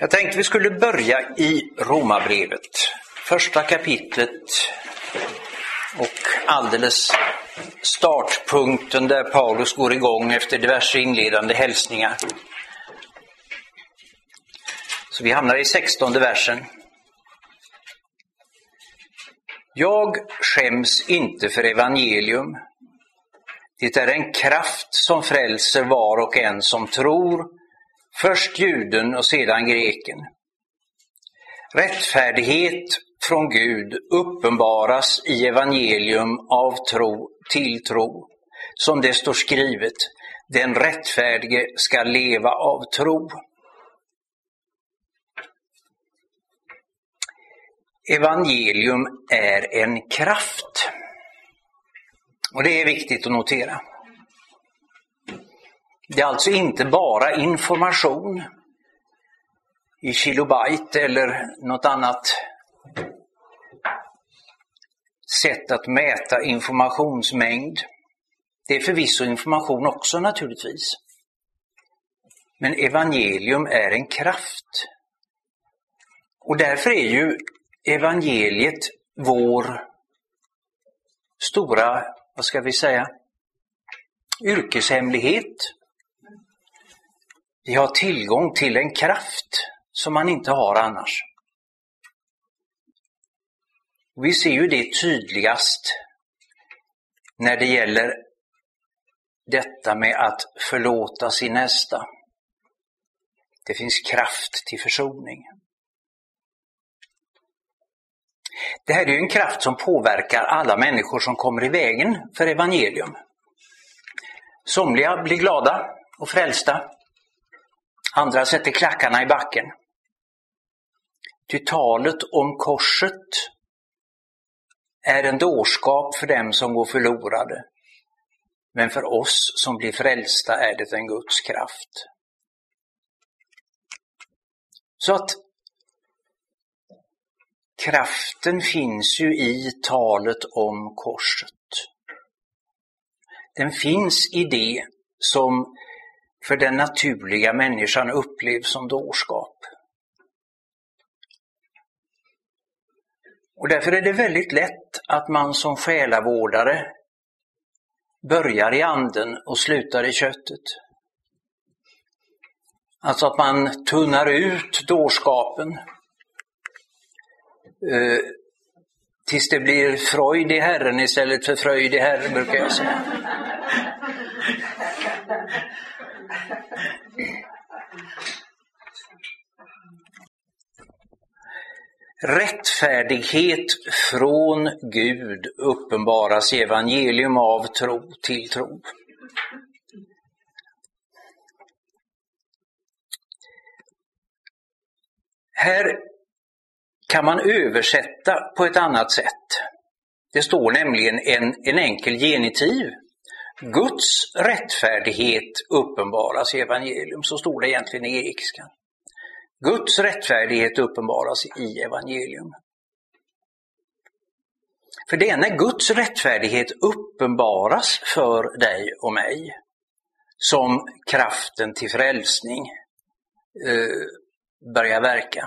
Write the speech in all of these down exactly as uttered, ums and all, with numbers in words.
Jag tänkte vi skulle börja i Romarbrevet, första kapitlet och alldeles startpunkten där Paulus går igång efter diverse inledande hälsningar. Så vi hamnar i sextonde versen. Jag skäms inte för evangelium. Det är en kraft som frälser var och en som tror, först juden och sedan greken. Rättfärdighet från Gud uppenbaras i evangelium av tro till tro. Som det står skrivet, den rättfärdige ska leva av tro. Evangelium är en kraft. Och det är viktigt att notera. Det är alltså inte bara information i kilobyte eller något annat sätt att mäta informationsmängd. Det är förvisso information också naturligtvis. Men evangelium är en kraft. Och därför är ju evangeliet vår stora, vad ska vi säga, yrkeshemlighet. Vi har tillgång till en kraft som man inte har annars. Vi ser ju det tydligast när det gäller detta med att förlåta sin nästa. Det finns kraft till försoning. Det här är ju en kraft som påverkar alla människor som kommer i vägen för evangelium. Somliga blir glada och frälsta. Andra sätter klackarna i backen. Ty talet om korset är en dårskap för dem som går förlorade. Men för oss som blir frälsta är det en Guds kraft. Så att kraften finns ju i talet om korset. Den finns i det som för den naturliga människan upplevs som dårskap. Och därför är det väldigt lätt att man som själavårdare börjar i anden och slutar i köttet. Alltså att man tunnar ut dårskapen eh, tills det blir fröjd i Herren istället för fröjd i Herren, brukar jag säga. Rättfärdighet från Gud uppenbaras i evangelium av tro till tro. Här kan man översätta på ett annat sätt. Det står nämligen en, en enkel genitiv. Guds rättfärdighet uppenbaras i evangelium. Så står det egentligen i grekiskan. Guds rättfärdighet uppenbaras i evangelium. För det är när Guds rättfärdighet uppenbaras för dig och mig som kraften till frälsning eh, börjar verka.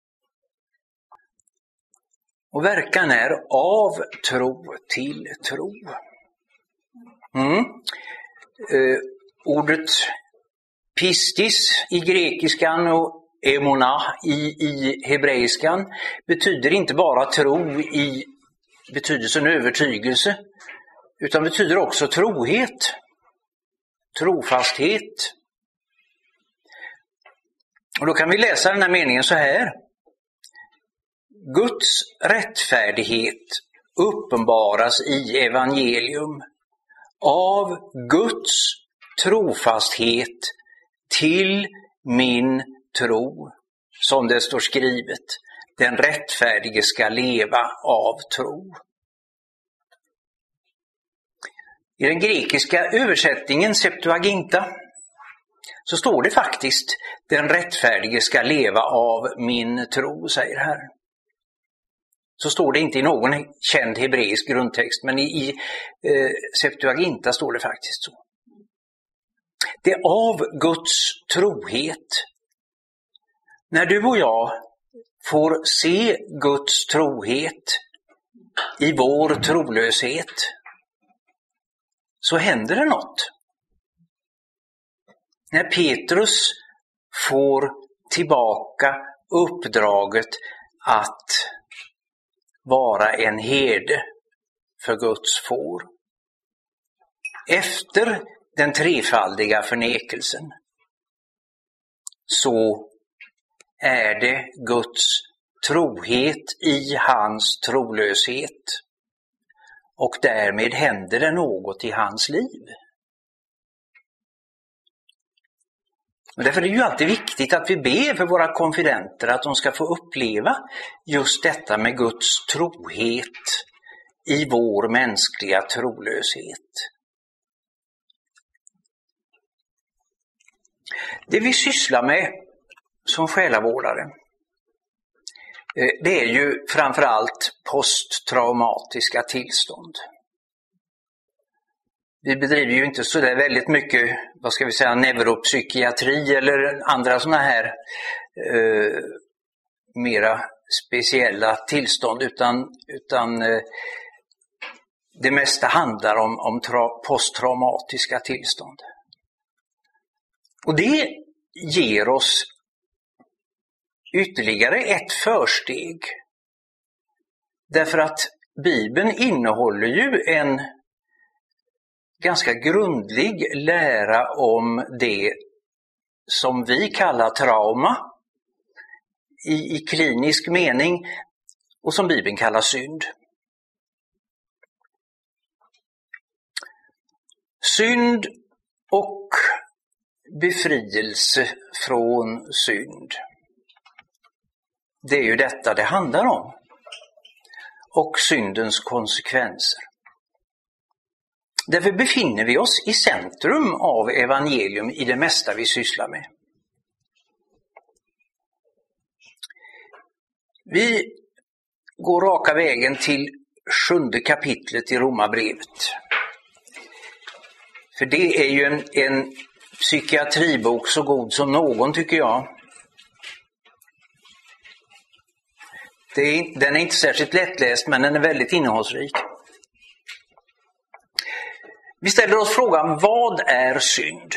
Och verkan är av tro till tro. Mm. Eh, ordet pistis i grekiskan och emona i, i hebreiskan betyder inte bara tro i betydelsen övertygelse, utan betyder också trohet, trofasthet. Och då kan vi läsa den här meningen så här. Guds rättfärdighet uppenbaras i evangelium av Guds trofasthet till min tro, som det står skrivet. Den rättfärdige ska leva av tro. I den grekiska översättningen Septuaginta så står det faktiskt den rättfärdige ska leva av min tro, säger Herren. Så står det inte i någon känd hebreisk grundtext, men i, i eh, Septuaginta står det faktiskt så. Det är av Guds trohet. När du och jag får se Guds trohet i vår trolöshet så händer det något. När Petrus får tillbaka uppdraget att vara en herde för Guds får. Efter den trefaldiga förnekelsen så är det Guds trohet i hans trolöshet och därmed händer det något i hans liv. Och därför är det ju alltid viktigt att vi ber för våra konfidenter att de ska få uppleva just detta med Guds trohet i vår mänskliga trolöshet. Det vi sysslar med som själavårdare, det är ju framförallt posttraumatiska tillstånd. Vi bedriver ju inte så där väldigt mycket, vad ska vi säga, neuropsykiatri eller andra sådana här eh, mera speciella tillstånd, utan, utan eh, det mesta handlar om, om tra- posttraumatiska tillstånd. Och det ger oss ytterligare ett försteg. Därför att Bibeln innehåller ju en ganska grundlig lära om det som vi kallar trauma i, i klinisk mening och som Bibeln kallar synd. Synd och befrielse från synd. Det är ju detta det handlar om. Och syndens konsekvenser. Därför befinner vi oss i centrum av evangelium i det mesta vi sysslar med. Vi går raka vägen till sjunde kapitlet i Romarbrevet. För det är ju en, en psykiatribok så god som någon, tycker jag. Det är, den är inte särskilt lättläst, men den är väldigt innehållsrik. Vi ställer oss frågan, vad är synd?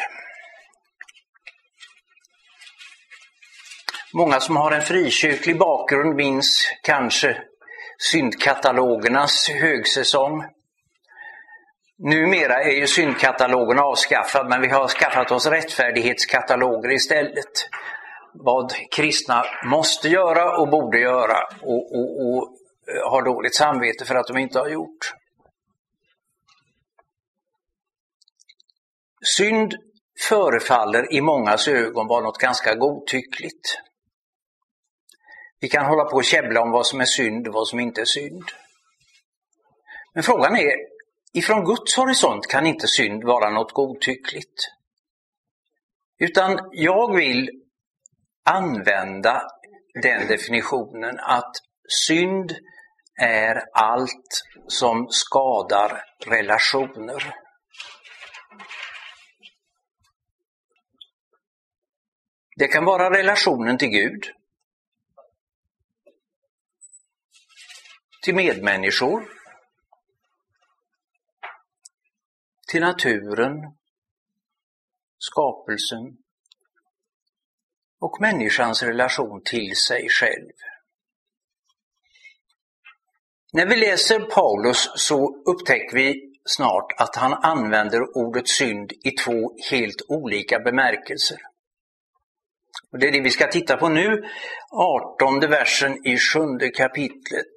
Många som har en frikyrklig bakgrund minns kanske syndkatalogernas högsäsong. Numera är ju syndkatalogen avskaffad, men vi har skaffat oss rättfärdighetskataloger istället. Vad kristna måste göra och borde göra och, och, och har dåligt samvete för att de inte har gjort. Synd förefaller i mångas ögon vara något ganska godtyckligt. Vi kan hålla på och käbbla om vad som är synd och vad som inte är synd. Men frågan är, ifrån Guds horisont kan inte synd vara något godtyckligt. Utan jag vill använda den definitionen att synd är allt som skadar relationer. Det kan vara relationen till Gud, till medmänniskor, till naturen, skapelsen och människans relation till sig själv. När vi läser Paulus så upptäcker vi snart att han använder ordet synd i två helt olika bemärkelser. Och det är det vi ska titta på nu, artonde versen i sjunde kapitlet.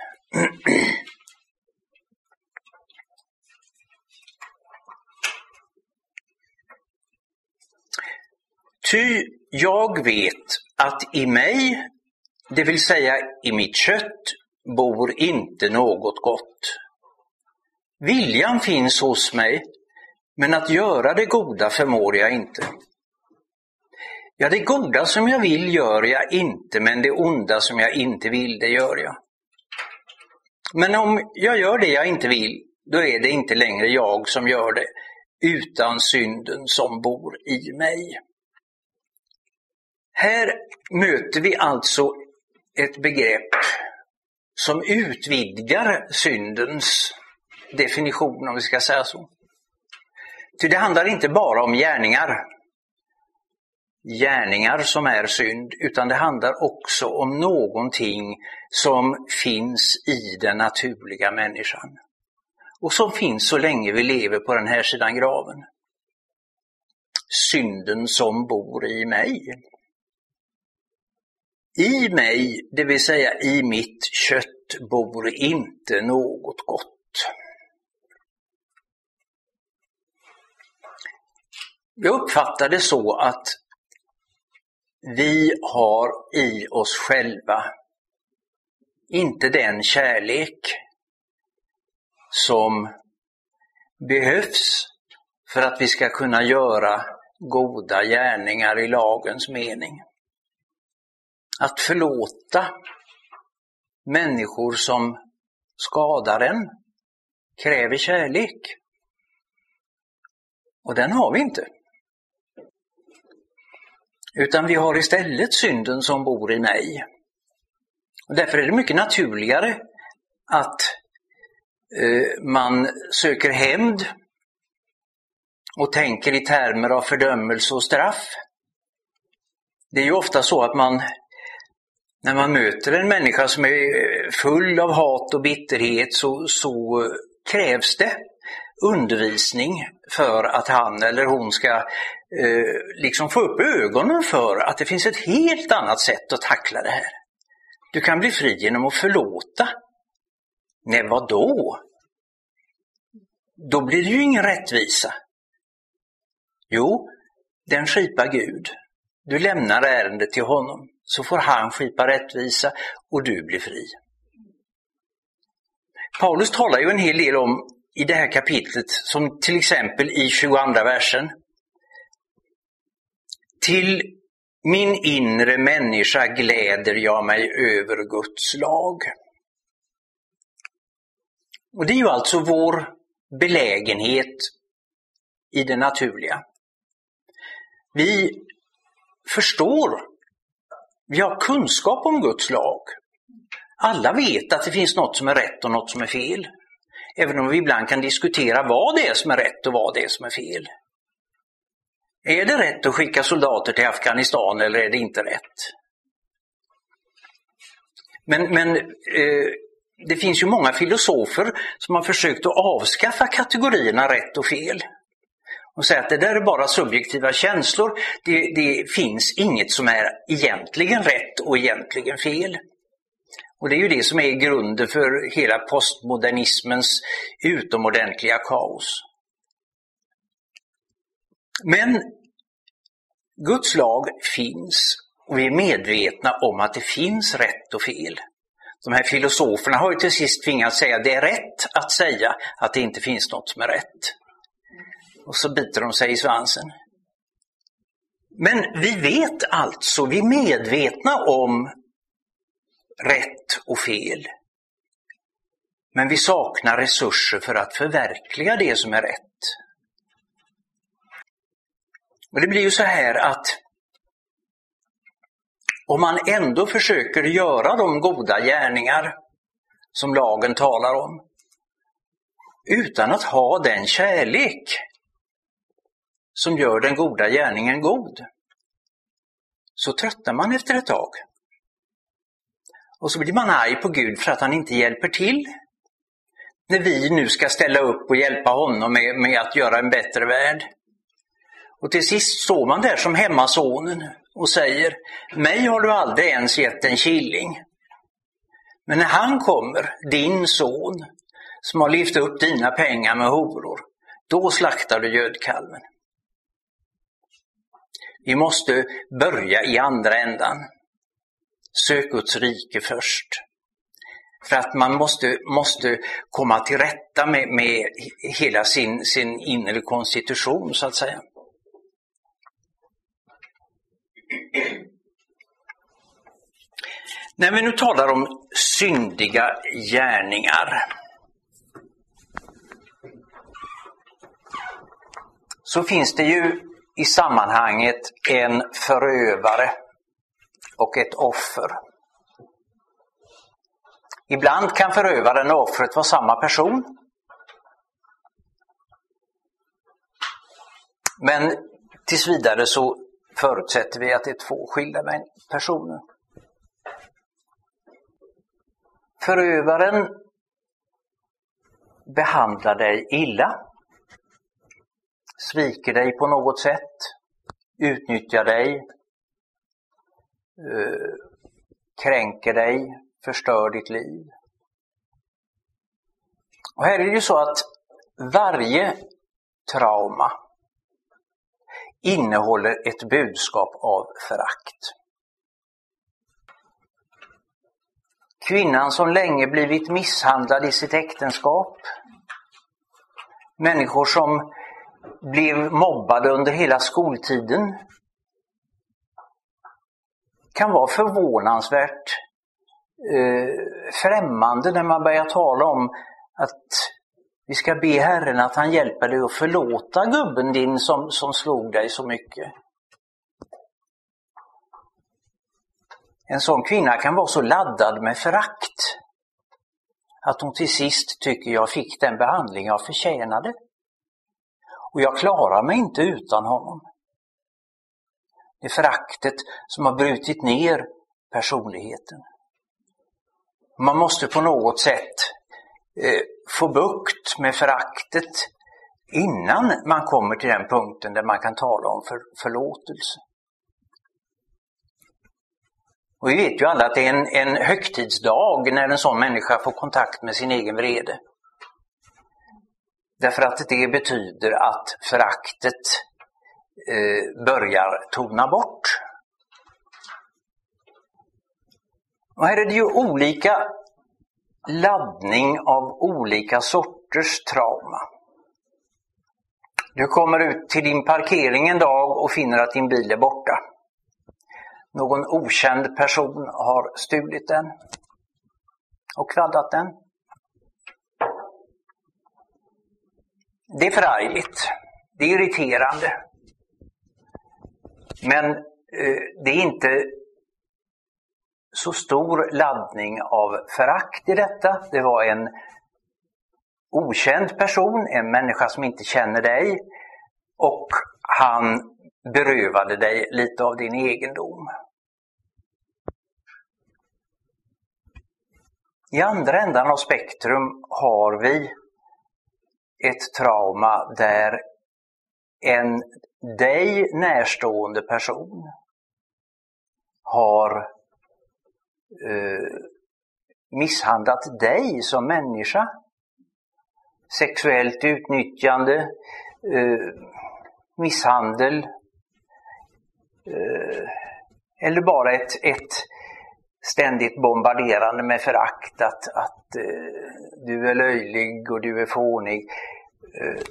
Ty jag vet att i mig, det vill säga i mitt kött, bor inte något gott. Viljan finns hos mig, men att göra det goda förmår jag inte. Ja, det goda som jag vill gör jag inte, men det onda som jag inte vill, det gör jag. Men om jag gör det jag inte vill, då är det inte längre jag som gör det, utan synden som bor i mig. Här möter vi alltså ett begrepp som utvidgar syndens definition, om vi ska säga så. Ty det handlar inte bara om gärningar, gärningar som är synd, utan det handlar också om någonting som finns i den naturliga människan. Och som finns så länge vi lever på den här sidan graven. Synden som bor i mig. I mig, det vill säga i mitt kött, bor inte något gott. Jag uppfattar det så att vi har i oss själva inte den kärlek som behövs för att vi ska kunna göra goda gärningar i lagens mening. Att förlåta människor som skadar en kräver kärlek. Och den har vi inte. Utan vi har istället synden som bor i mig. Och därför är det mycket naturligare att eh, man söker hämnd och tänker i termer av fördömelse och straff. Det är ju ofta så att man, när man möter en människa som är full av hat och bitterhet, så, så krävs det undervisning för att han eller hon ska eh, liksom få upp ögonen för att det finns ett helt annat sätt att tackla det här. Du kan bli fri genom att förlåta. Nej, vad då? Då blir det ju ingen rättvisa. Jo, den skipar Gud. Du lämnar ärendet till honom, så får han skipa rättvisa och du blir fri. Paulus talar ju en hel del om i det här kapitlet, som till exempel i tjugoandra versen. Till min inre människa gläder jag mig över Guds lag. Och det är ju alltså vår belägenhet i det naturliga. Vi förstår, vi har kunskap om Guds lag. Alla vet att det finns något som är rätt och något som är fel. Även om vi ibland kan diskutera vad det är som är rätt och vad det är som är fel. Är det rätt att skicka soldater till Afghanistan eller är det inte rätt? Men, men eh, det finns ju många filosofer som har försökt att avskaffa kategorierna rätt och fel. Och säga att det där är bara subjektiva känslor. Det, det finns inget som är egentligen rätt och egentligen fel. Och det är ju det som är grunden för hela postmodernismens utomordentliga kaos. Men Guds lag finns och vi är medvetna om att det finns rätt och fel. De här filosoferna har ju till sist tvingats säga att det är rätt att säga att det inte finns något som är rätt. Och så biter de sig i svansen. Men vi vet alltså, vi är medvetna om rätt och fel. Men vi saknar resurser för att förverkliga det som är rätt. Och det blir ju så här att om man ändå försöker göra de goda gärningar som lagen talar om, utan att ha den kärlek som gör den goda gärningen god, så tröttar man efter ett tag. Och så blir man arg på Gud för att han inte hjälper till. När vi nu ska ställa upp och hjälpa honom med, med att göra en bättre värld. Och till sist står man där som hemmasonen och säger: mig har du aldrig ens gett en killing. Men när han kommer, din son, som har lyft upp dina pengar med horor, då slaktar du gödkalven. Vi måste börja i andra ändan. Sök Guds rike först. För att man måste, måste komma till rätta med, med hela sin, sin inre konstitution, så att säga. När vi nu talar om syndiga gärningar, så finns det ju i sammanhanget en förövare och ett offer. Ibland kan förövaren och offret vara samma person. Men tills vidare så förutsätter vi att det är två skilda personer. Förövaren behandlar dig illa, sviker dig på något sätt, utnyttjar dig, kränker dig, förstör ditt liv. Och här är det ju så att varje trauma innehåller ett budskap av förakt. Kvinnan som länge blivit misshandlad i sitt äktenskap, människor som blev mobbade under hela skoltiden, kan vara förvånansvärt eh, främmande när man börjar tala om att vi ska be Herren att han hjälper dig att förlåta gubben din som, som slog dig så mycket. En sån kvinna kan vara så laddad med förakt att hon till sist tycker jag fick den behandling jag förtjänade. Och jag klarar mig inte utan honom. Det är föraktet som har brutit ner personligheten. Man måste på något sätt eh, få bukt med föraktet innan man kommer till den punkten där man kan tala om för, förlåtelse. Och vi vet ju alla att det är en, en högtidsdag när en sån människa får kontakt med sin egen vrede. Därför att det betyder att föraktet eh, börjar tona bort. Och här är det ju olika laddning av olika sorters trauma. Du kommer ut till din parkering en dag och finner att din bil är borta. Någon okänd person har stulit den och kladdat den. Det är förargligt. Det är irriterande. Men eh, det är inte så stor laddning av förakt i detta. Det var en okänd person, en människa som inte känner dig, och han berövade dig lite av din egendom. I andra ändan av spektrum har vi ett trauma där en dig närstående person har eh, misshandlat dig som människa. Sexuellt utnyttjande, eh, misshandel eh, eller bara ett, ett ständigt bombarderande med förakt att, att eh, du är löjlig och du är fånig. Eh,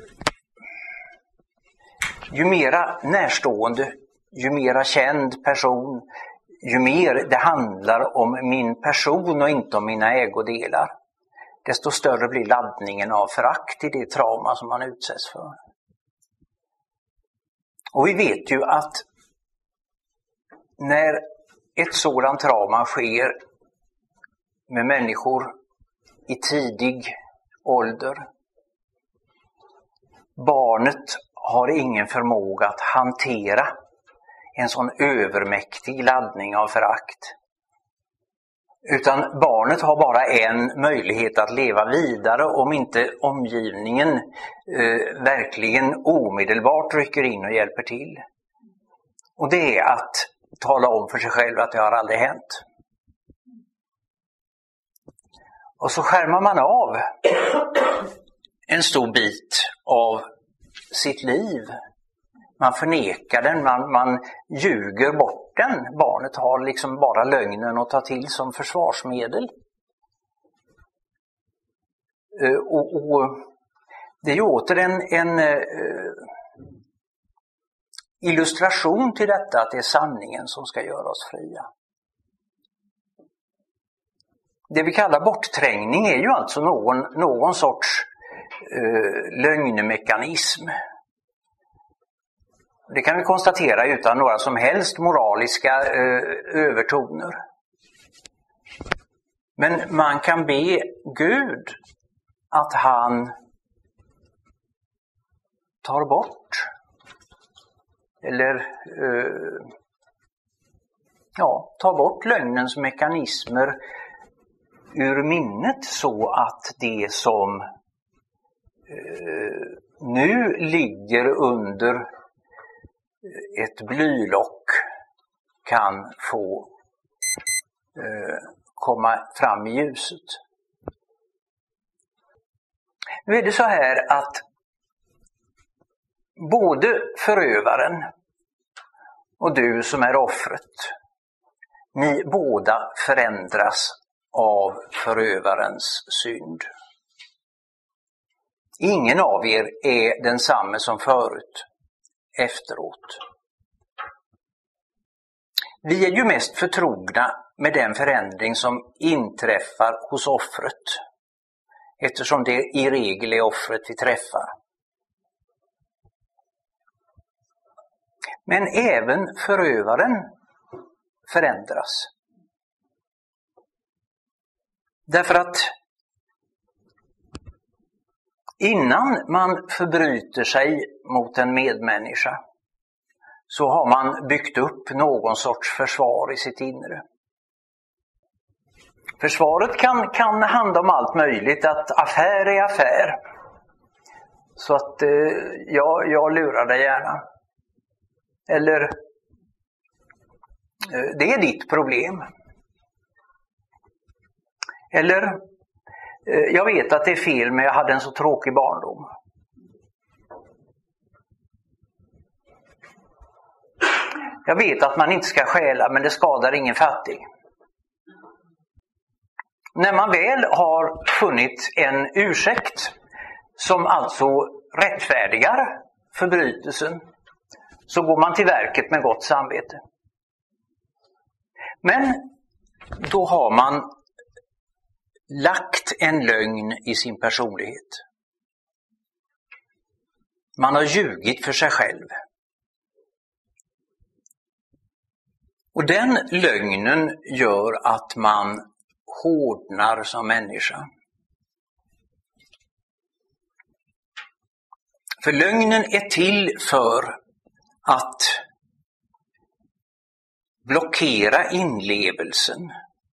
ju mera närstående, ju mera känd person, ju mer det handlar om min person och inte om mina ägodelar, desto större blir laddningen av förakt i det trauma som man utsätts för. Och vi vet ju att när ett sådant trauma sker med människor i tidig ålder, barnet har ingen förmåga att hantera en sån övermäktig laddning av förakt. Utan barnet har bara en möjlighet att leva vidare om inte omgivningen eh, verkligen omedelbart rycker in och hjälper till. Och det är att tala om för sig själv att det har aldrig hänt. Och så skärmar man av en stor bit av sitt liv. Man förnekar den, man, man ljuger bort den. Barnet har liksom bara lögnen att ta till som försvarsmedel. Uh, och, och det är ju åter en, en uh, illustration till detta, att det är sanningen som ska göra oss fria. Det vi kallar bortträngning är ju alltså någon, någon sorts uh, lögnmekanism. Det kan vi konstatera utan några som helst moraliska eh, övertoner. Men man kan be Gud att han tar bort eller eh, ja, tar bort lögnens mekanismer ur minnet så att det som eh, nu ligger under ett blylock kan få eh, komma fram i ljuset. Nu är det så här att både förövaren och du som är offret, ni båda förändras av förövarens synd. Ingen av er är densamme som förut, efteråt. Vi är ju mest förtrogna med den förändring som inträffar hos offret, eftersom det i regel är offret vi träffar. Men även förövaren förändras. Därför att innan man förbryter sig mot en medmänniska så har man byggt upp någon sorts försvar i sitt inre. Försvaret kan, kan handla om allt möjligt, att affär är affär. Så att eh, jag, jag lurar dig gärna. Eller eh, det är ditt problem. Eller eh, jag vet att det är fel men jag hade en så tråkig barndom. Jag vet att man inte ska stjäla men det skadar ingen fattig. När man väl har funnit en ursäkt som alltså rättfärdigar förbrytelsen så går man till verket med gott samvete. Men då har man lagt en lögn i sin personlighet. Man har ljugit för sig själv. Och den lögnen gör att man hårdnar som människa. För lögnen är till för att blockera inlevelsen.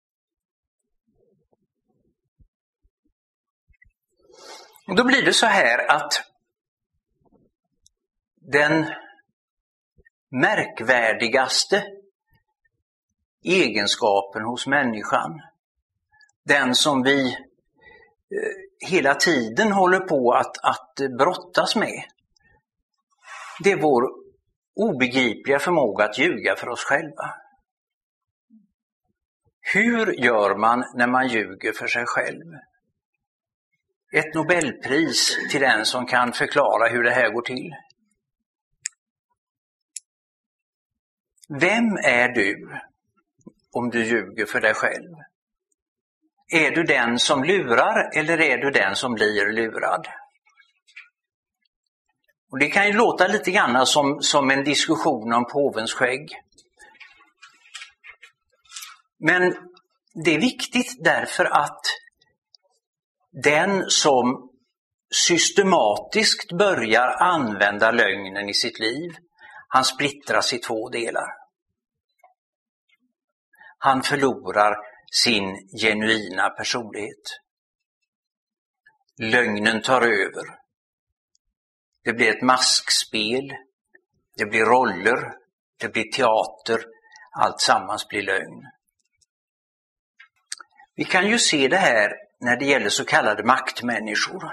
Och då blir det så här att den märkvärdigaste egenskapen hos människan, den som vi eh, hela tiden håller på att, att brottas med, det är vår obegripliga förmåga att ljuga för oss själva. Hur gör man när man ljuger för sig själv? Ett Nobelpris till den som kan förklara hur det här går till. Vem är du om du ljuger för dig själv? Är du den som lurar eller är du den som blir lurad? Och det kan ju låta lite grann som, som en diskussion om påvens skägg. Men det är viktigt därför att den som systematiskt börjar använda lögnen i sitt liv, han splittras i två delar. Han förlorar sin genuina personlighet. Lögnen tar över. Det blir ett maskspel, det blir roller, det blir teater, allt sammans blir lögn. Vi kan ju se det här när det gäller så kallade maktmänniskor.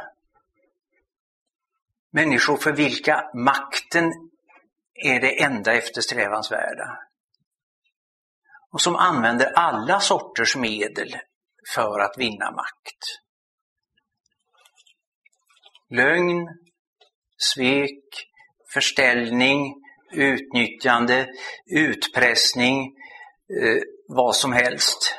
Människor för vilka makten är det enda eftersträvansvärda. Och som använder alla sorters medel för att vinna makt. Lögn, svek, förställning, utnyttjande, utpressning, eh, vad som helst.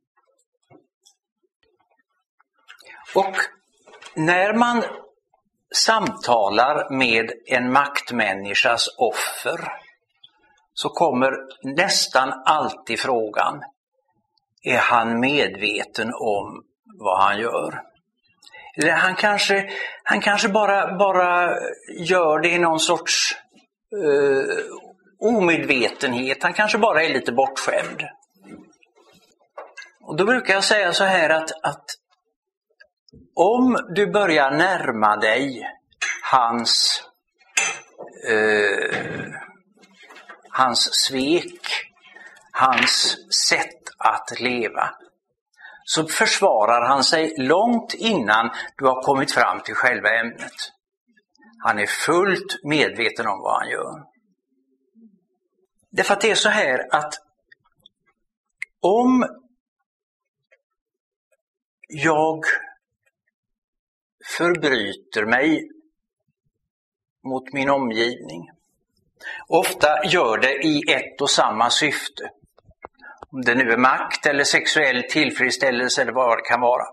Och när man samtalar med en maktmänniskas offer så kommer nästan alltid frågan: är han medveten om vad han gör? Eller han kanske, han kanske bara, bara gör det i någon sorts eh, omedvetenhet. Han kanske bara är lite bortskämd. Och då brukar jag säga så här att, att om du börjar närma dig hans, eh, hans svek, hans sätt att leva, så försvarar han sig långt innan du har kommit fram till själva ämnet. Han är fullt medveten om vad han gör. Därför att det är så här att om jag förbryter mig mot min omgivning, ofta gör det i ett och samma syfte, om det nu är makt eller sexuell tillfredsställelse eller vad det kan vara,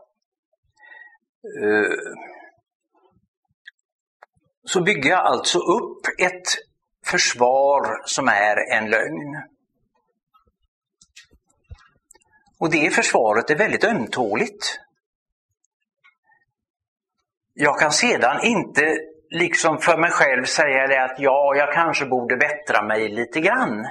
så bygger jag alltså upp ett försvar som är en lögn. Och det försvaret är väldigt ömtåligt. Jag kan sedan inte liksom för mig själv säga det att ja, jag kanske borde bättra mig lite grann.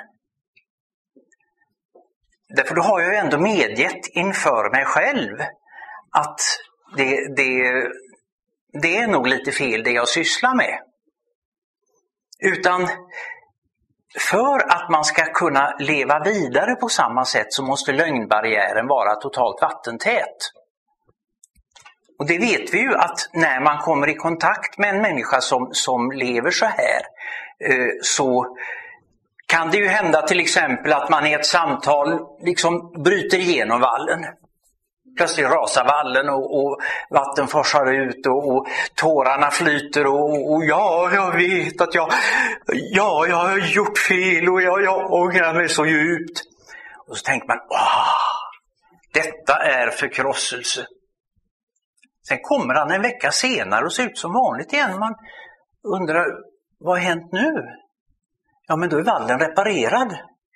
Därför då har jag ju ändå medgett inför mig själv att det, det, det är nog lite fel det jag sysslar med. Utan för att man ska kunna leva vidare på samma sätt så måste lögnbarriären vara totalt vattentät. Och det vet vi ju att när man kommer i kontakt med en människa som, som lever så här eh, så kan det ju hända till exempel att man i ett samtal liksom bryter igenom vallen. Plötsligt rasar vallen och, och vatten forsar ut och, och tårarna flyter och, och, och ja, jag vet att jag, ja, jag har gjort fel och jag, jag ångrar mig så djupt. Och så tänker man, åh, detta är förkrosselse. Sen kommer han en vecka senare och ser ut som vanligt igen. Man undrar, vad har hänt nu? Ja, men då är vallen reparerad.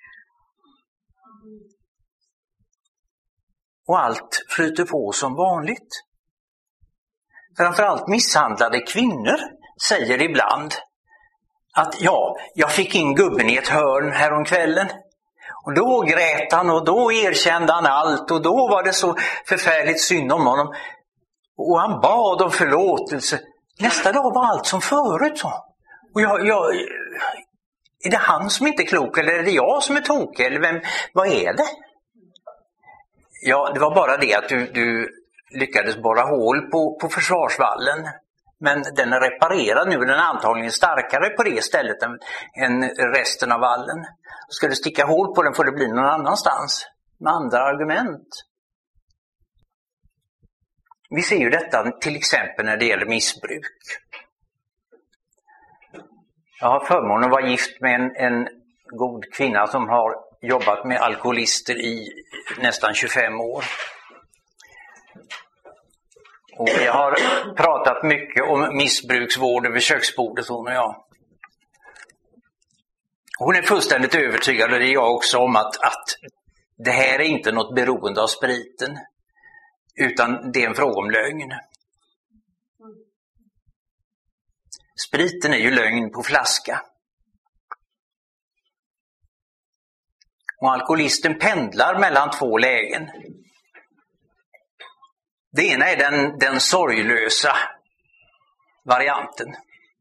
Och allt flyter på som vanligt. Framförallt misshandlade kvinnor säger ibland att ja, jag fick in gubben i ett hörn häromkvällen. Och då grät han och då erkände han allt och då var det så förfärligt synd om honom. Och han bad om förlåtelse. Nästa dag var allt som förut. Så. Och jag, jag, är det han som inte är klok eller är det jag som är tokig? Eller vem, vad är det? Ja, det var bara det att du, du lyckades borra hål på, på försvarsvallen. Men den är reparerad nu. Den är antagligen starkare på det stället än, än resten av vallen. Ska du sticka hål på den får det bli någon annanstans. Med andra argument. Vi ser ju detta till exempel när det gäller missbruk. Jag har förmånen att vara gift med en, en god kvinna som har jobbat med alkoholister i nästan tjugofem år. Och vi har pratat mycket om missbruksvård över köksbordet, hon och jag. Hon är fullständigt övertygad, och det är jag också, om att, att det här är inte något beroende av spriten. Utan det är en fråga om lögn. Spriten är ju lögn på flaska. Och alkoholisten pendlar mellan två lägen. Det ena är den, den sorglösa varianten.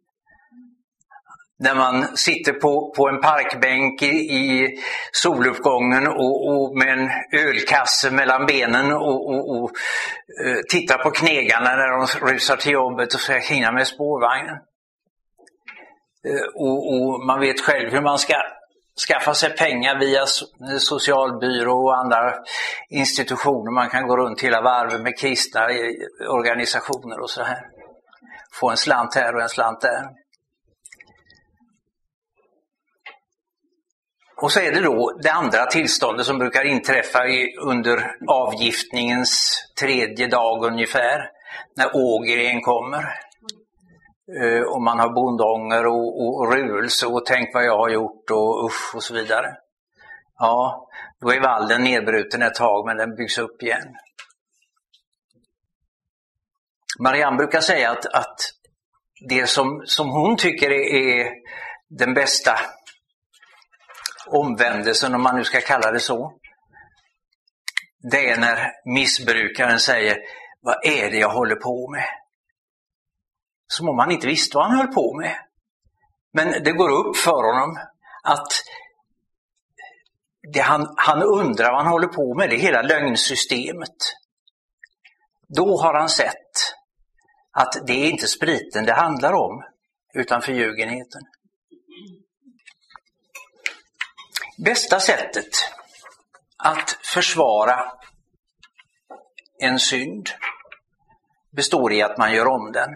Där man sitter på, på en parkbänk i, i soluppgången och, och med en ölkasse mellan benen och, och, och uh, tittar på knegarna när de rusar till jobbet och ska hinna med spårvagnen. Uh, och, och man vet själv hur man ska skaffa sig pengar via socialbyrå och andra institutioner. Man kan gå runt hela varvet med kristna organisationer och så här. Få en slant här och en slant där. Och så är det då det andra tillståndet som brukar inträffa under avgiftningens tredje dag ungefär. När ågren kommer. och man har bondånger och, och ruelse och tänk vad jag har gjort och usch och så vidare. Ja, då är vallen nedbruten ett tag men den byggs upp igen. Marianne brukar säga att, att det som, som hon tycker är, är den bästa omvändelsen, om man nu ska kalla det så, det är när missbrukaren säger: vad är det jag håller på med? Som om han inte visste vad han höll på med. Men det går upp för honom att det han, han undrar vad han håller på med, det är hela lögnsystemet. Då har han sett att det är inte spriten det handlar om, utan förljugenheten. Bästa sättet att försvara en synd består i att man gör om den.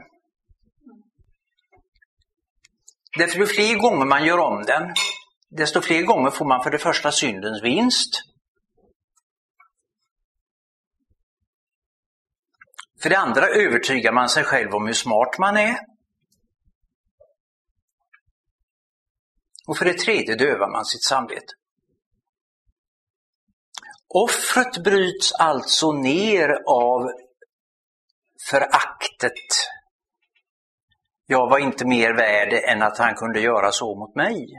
Desto fler gånger man gör om den, desto fler gånger får man för det första syndens vinst. För det andra övertygar man sig själv om hur smart man är. Och för det tredje dövar man sitt samvete. Offret bryts alltså ner av föraktet. Jag var inte mer värd än att han kunde göra så mot mig.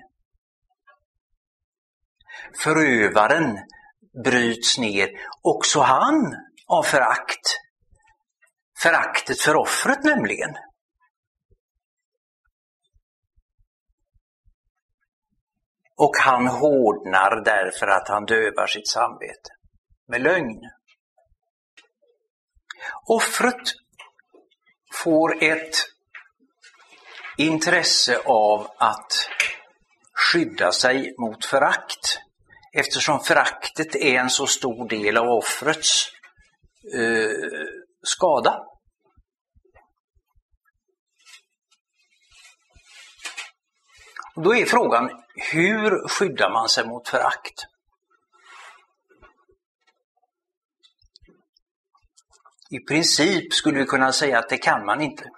Förövaren bryts ner, också han, av förakt. Föraktet för offret nämligen. Och han hårdnar därför att han dövar sitt samvete med lögn. Offret får ett intresse av att skydda sig mot förakt, eftersom föraktet är en så stor del av offrets eh, skada. Och då är frågan, hur skyddar man sig mot förakt? I princip skulle vi kunna säga att det kan man inte.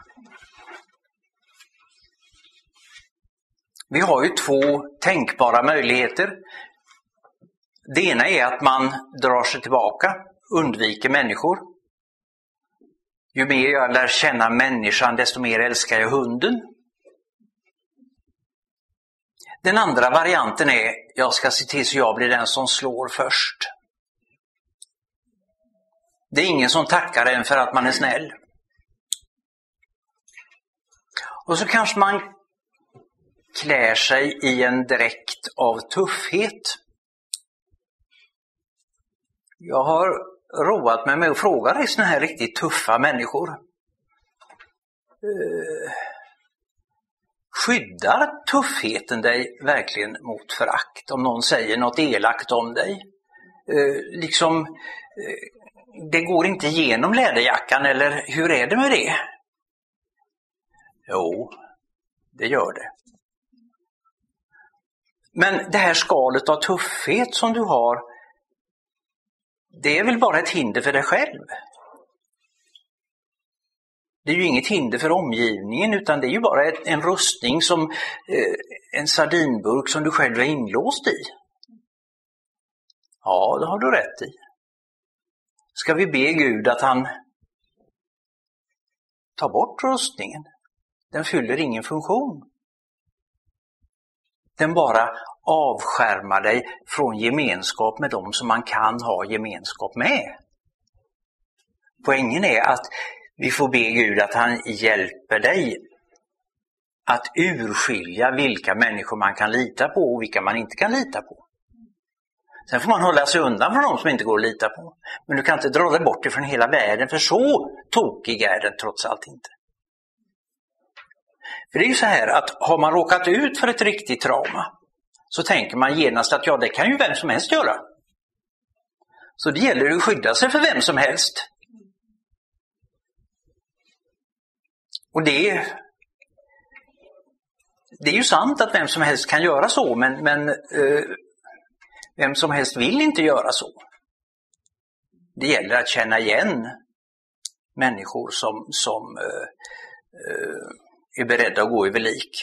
Vi har ju två tänkbara möjligheter. Det ena är att man drar sig tillbaka, undviker människor. Ju mer jag lär känna människan, desto mer älskar jag hunden. Den andra varianten är, jag ska se till så jag blir den som slår först. Det är ingen som tackar en för att man är snäll. Och så kanske man klär sig i en dräkt av tuffhet. Jag har roat mig med att fråga dig såna här riktigt tuffa människor. Eh, skyddar tuffheten dig verkligen mot förakt? Om någon säger något elakt om dig. Eh, liksom, eh, det går inte igenom läderjackan, eller hur är det med det? Jo, det gör det. Men det här skalet av tuffhet som du har, det är väl bara ett hinder för dig själv? Det är ju inget hinder för omgivningen, utan det är ju bara ett, en rustning som eh, en sardinburk som du själv är inlåst i. Ja, det har du rätt i. Ska vi be Gud att han tar bort rustningen? Den fyller ingen funktion. Den bara avskärmar dig från gemenskap med dem som man kan ha gemenskap med. Poängen är att vi får be Gud att han hjälper dig att urskilja vilka människor man kan lita på och vilka man inte kan lita på. Sen får man hålla sig undan från dem som inte går att lita på. Men du kan inte dra dig bort ifrån hela världen, för så tokig är den trots allt inte. För det är ju så här att har man råkat ut för ett riktigt trauma, så tänker man genast att ja, det kan ju vem som helst göra. Så det gäller att skydda sig för vem som helst. Och det är, det är ju sant att vem som helst kan göra så, men, men eh, vem som helst vill inte göra så. Det gäller att känna igen människor som, som eh, eh, är beredda att gå över lik.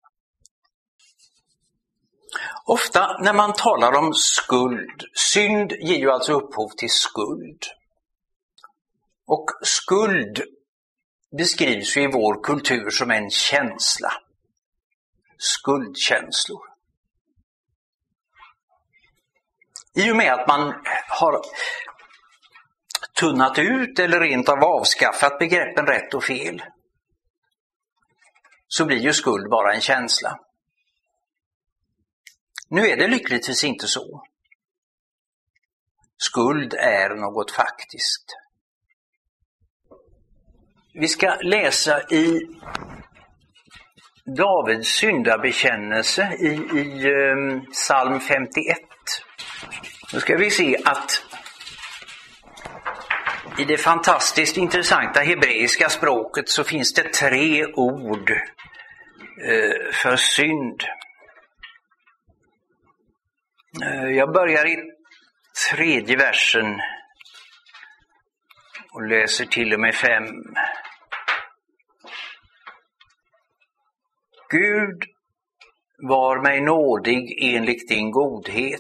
Ofta när man talar om skuld, synd ger ju alltså upphov till skuld. Och skuld beskrivs ju i vår kultur som en känsla. Skuldkänslor. I och med att man har tunnat ut eller rent av avskaffat begreppen rätt och fel, så blir ju skuld bara en känsla. Nu är det lyckligtvis inte så. Skuld är något faktiskt. Vi ska läsa i Davids syndabekännelse i, i um, psalm femtioett. Nu ska vi se att i det fantastiskt intressanta hebreiska språket så finns det tre ord uh, för synd. Uh, jag börjar i tredje versen och läser till och med fem. Gud, var mig nådig enligt din godhet.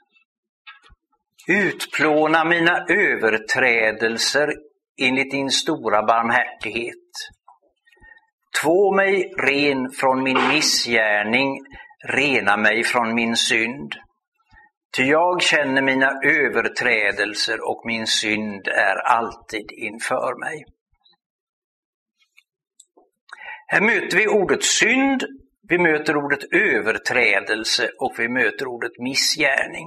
Utplåna mina överträdelser enligt din stora barmhärtighet. Två mig ren från min missgärning, rena mig från min synd. Ty jag känner mina överträdelser och min synd är alltid inför mig. Här möter vi ordet synd, vi möter ordet överträdelse och vi möter ordet missgärning.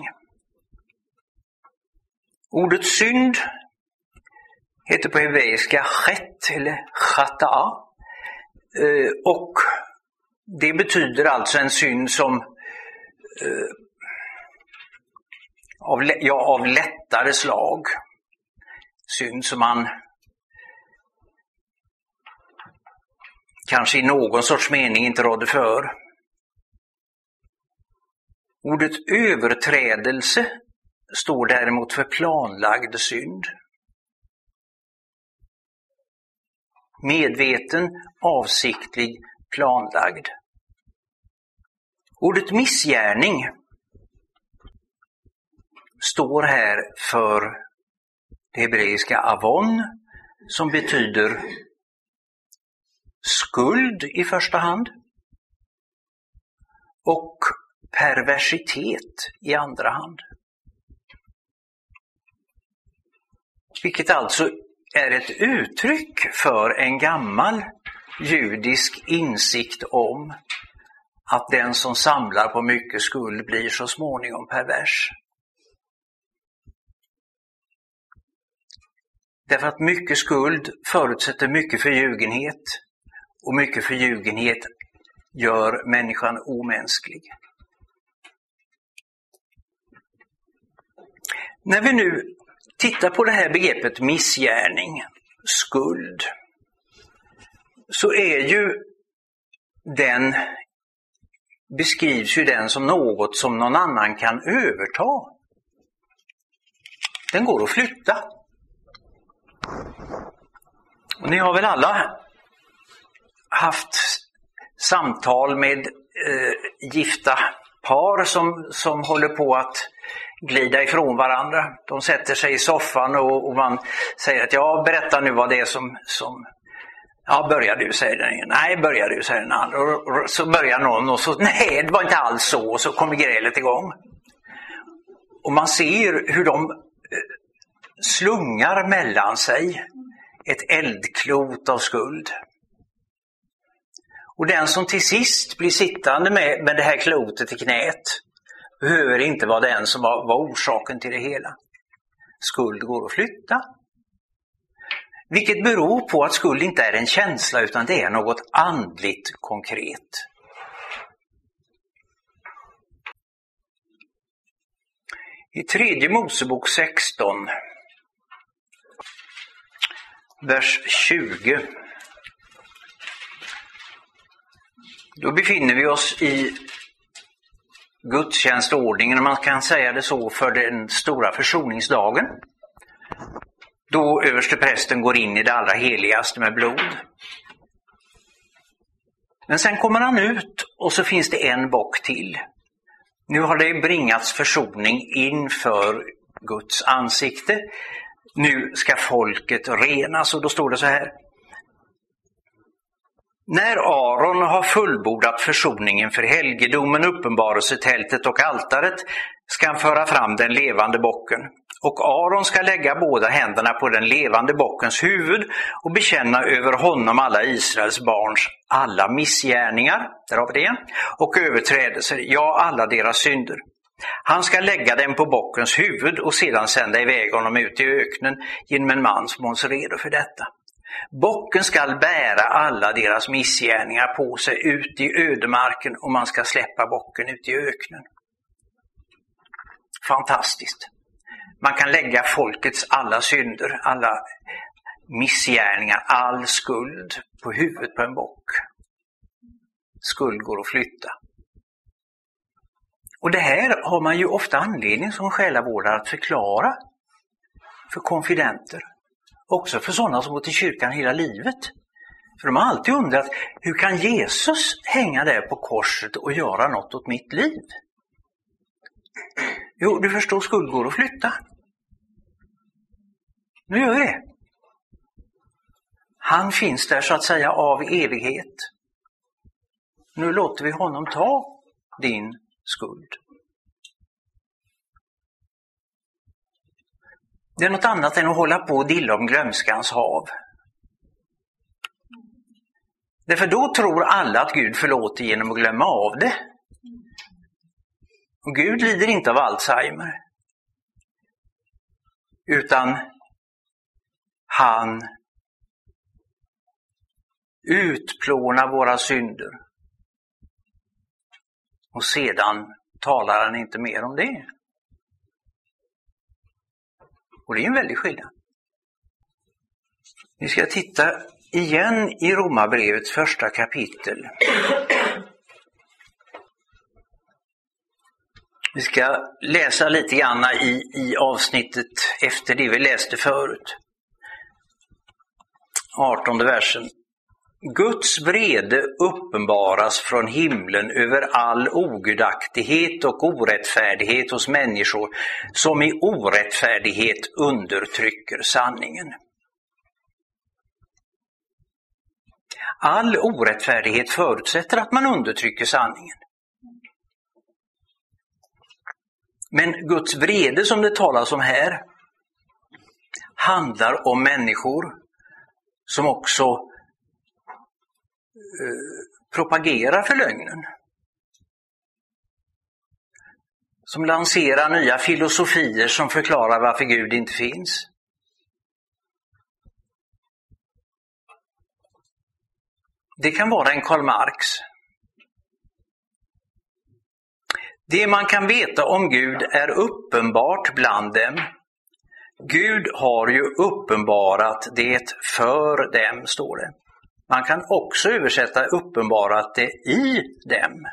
Ordet synd heter på hebreiska chet eller chata'a, och det betyder alltså en synd som av, ja, av lättare slag. Synd som man kanske i någon sorts mening inte rådde för. Ordet överträdelse står däremot för planlagd synd. Medveten, avsiktlig, planlagd. Ordet missgärning står här för det hebreiska avon, som betyder skuld i första hand och perversitet i andra hand. Vilket alltså är ett uttryck för en gammal judisk insikt om att den som samlar på mycket skuld blir så småningom pervers. Därför att mycket skuld förutsätter mycket förljugenhet, och mycket förljugenhet gör människan omänsklig. När vi nu tittar på det här begreppet missgärning, skuld, så är ju den, beskrivs ju den som något som någon annan kan överta. Den går att flytta. Och ni har väl alla haft samtal med eh, gifta par som, som håller på att glida ifrån varandra. De sätter sig i soffan och, och man säger att ja, berätta nu vad det är som... som ja, börjar du, säger den ena. Nej, börjar du, säger den andra. Och, och så börjar någon och så, nej, det var inte alls så. Och så kommer grälet igång. Och man ser hur de eh, slungar mellan sig ett eldklot av skuld. Och den som till sist blir sittande med, med det här klotet i knät behöver inte vara den som var, var orsaken till det hela. Skuld går att flytta. Vilket beror på att skuld inte är en känsla utan det är något andligt konkret. I tredje Mosebok sexton, vers tjugo. Då befinner vi oss i gudstjänstordningen, om man kan säga det så, för den stora försoningsdagen. Då översteprästen går in i det allra heligaste med blod. Men sen kommer han ut och så finns det en bock till. Nu har det bringats försoning inför Guds ansikte. Nu ska folket renas, och då står det så här. När Aron har fullbordat försoningen för helgedomen, uppenbarelsetältet och altaret, ska han föra fram den levande bocken. Och Aron ska lägga båda händerna på den levande bockens huvud och bekänna över honom alla Israels barns alla missgärningar, där har vi det igen, och överträdelser, ja alla deras synder. Han ska lägga den på bockens huvud och sedan sända iväg honom ut i öknen genom en man som hålls redo för detta. Bocken ska bära alla deras missgärningar på sig ut i ödemarken, och man ska släppa bocken ut i öknen. Fantastiskt. Man kan lägga folkets alla synder, alla missgärningar, all skuld på huvudet på en bock. Skuld går att flytta. Och det här har man ju ofta anledning som själavårdare att förklara för konfidenter. Också för sådana som går till kyrkan hela livet. För de har alltid undrat, hur kan Jesus hänga där på korset och göra något åt mitt liv? Jo, du förstår, skuld går att flytta. Nu gör vi det. Han finns där så att säga av evighet. Nu låter vi honom ta din skuld. Det är något annat än att hålla på och dilla om glömskans hav. Därför då tror alla att Gud förlåter genom att glömma av det. Och Gud lider inte av Alzheimer. Utan han utplånar våra synder. Och sedan talar han inte mer om det. Och det är en väldig skillnad. Vi ska titta igen i Romarbrevets första kapitel. Vi ska läsa lite grann i, i avsnittet efter det vi läste förut. artonde versen. Guds vrede uppenbaras från himlen över all ogudaktighet och orättfärdighet hos människor som i orättfärdighet undertrycker sanningen. All orättfärdighet förutsätter att man undertrycker sanningen. Men Guds vrede som det talas om här handlar om människor som också propagerar för lögnen. Som lanserar nya filosofier som förklarar varför Gud inte finns. Det kan vara en Karl Marx. Det man kan veta om Gud är uppenbart bland dem. Gud har ju uppenbarat det för dem, står det. Man kan också översätta uppenbarat det i dem.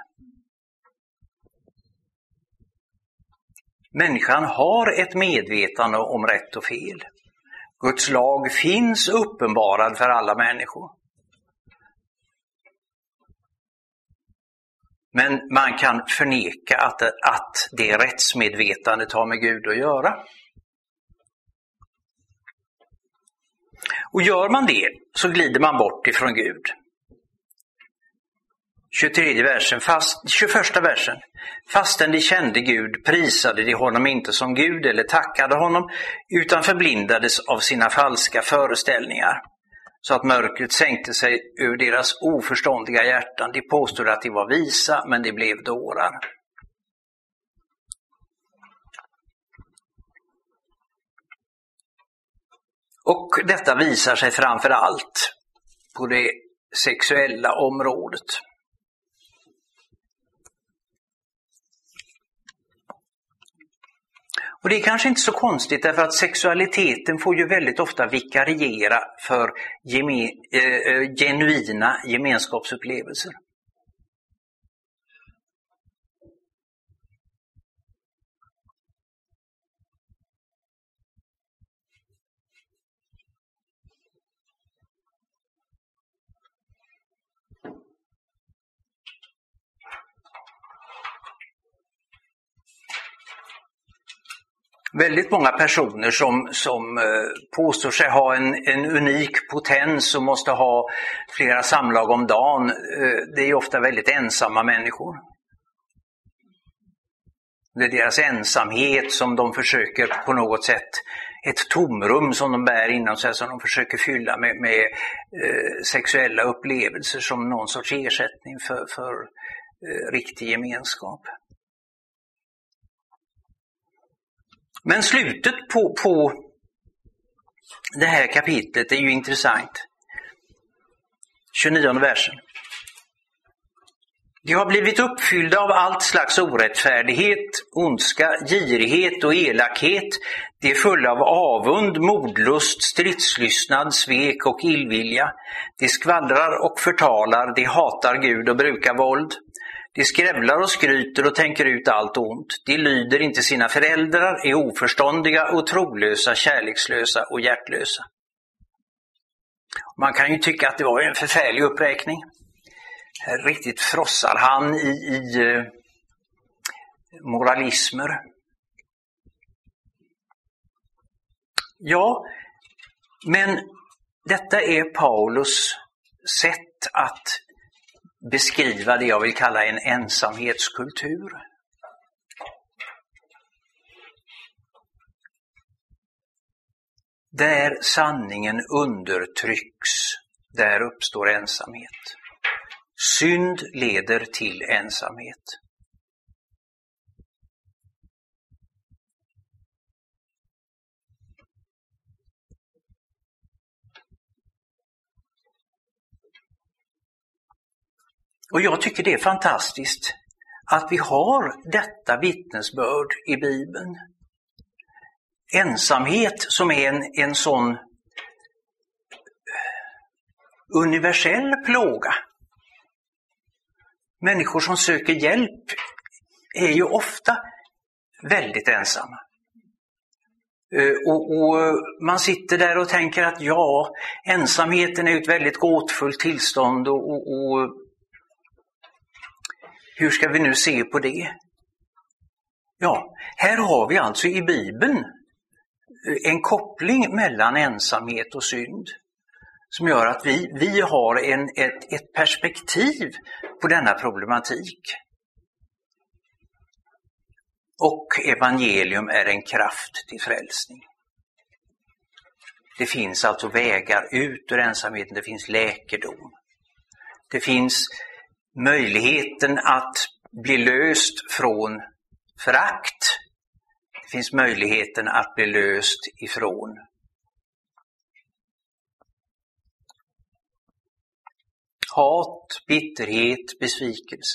Människan har ett medvetande om rätt och fel. Guds lag finns uppenbarad för alla människor. Men man kan förneka att det, att det rättsmedvetandet har med Gud att göra. Och gör man det så glider man bort ifrån Gud. tjugotredje versen, fast, tjugoförsta versen. Fastän de kände Gud prisade de honom inte som Gud eller tackade honom, utan förblindades av sina falska föreställningar. Så att mörkret sänkte sig över deras oförståndiga hjärtan. De påstod att de var visa, men de blev dårar. Och detta visar sig framför allt på det sexuella området. Och det är kanske inte så konstigt, därför att sexualiteten får ju väldigt ofta vikariera för geme, eh, genuina gemenskapsupplevelser. Väldigt många personer som, som påstår sig ha en, en unik potens och måste ha flera samlag om dagen, det är ofta väldigt ensamma människor. Det är deras ensamhet som de försöker på något sätt, ett tomrum som de bär inom sig som de försöker fylla med, med eh, sexuella upplevelser som någon sorts ersättning för, för eh, riktig gemenskap. Men slutet på, på det här kapitlet är ju intressant. tjugonionde versen. De har blivit uppfyllda av allt slags orättfärdighet, ondska, girighet och elakhet. De är fulla av avund, modlust, stridslystnad, svek och illvilja. De skvallrar och förtalar, de hatar Gud och brukar våld. De skrävlar och skryter och tänker ut allt ont. De lyder inte sina föräldrar, är oförståndiga och trolösa, kärlekslösa och hjärtlösa. Man kan ju tycka att det var en förfärlig uppräkning. Här riktigt frossar han i, i eh, moralismer. Ja, men detta är Paulus sätt att beskriva det jag vill kalla en ensamhetskultur. Där sanningen undertrycks, där uppstår ensamhet. Synd leder till ensamhet. Och jag tycker det är fantastiskt att vi har detta vittnesbörd i Bibeln. Ensamhet som är en, en sån universell plåga. Människor som söker hjälp är ju ofta väldigt ensamma. Och, och man sitter där och tänker att ja, ensamheten är ett väldigt gåtfullt tillstånd och, och, och hur ska vi nu se på det? Ja, här har vi alltså i Bibeln en koppling mellan ensamhet och synd som gör att vi, vi har en, ett, ett perspektiv på denna problematik. Och evangelium är en kraft till frälsning. Det finns alltså vägar ut ur ensamheten, det finns läkedom. Det finns möjligheten att bli löst från förakt. Det finns möjligheten att bli löst ifrån hat, bitterhet, besvikelse.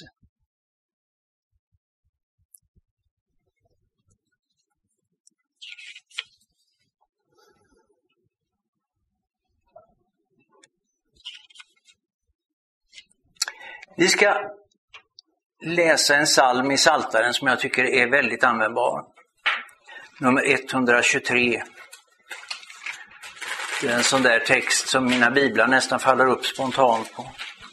Vi ska läsa en psalm i Psaltaren som jag tycker är väldigt användbar. Nummer etthundratjugotre. Det är en sån där text som mina biblar nästan faller upp spontant på.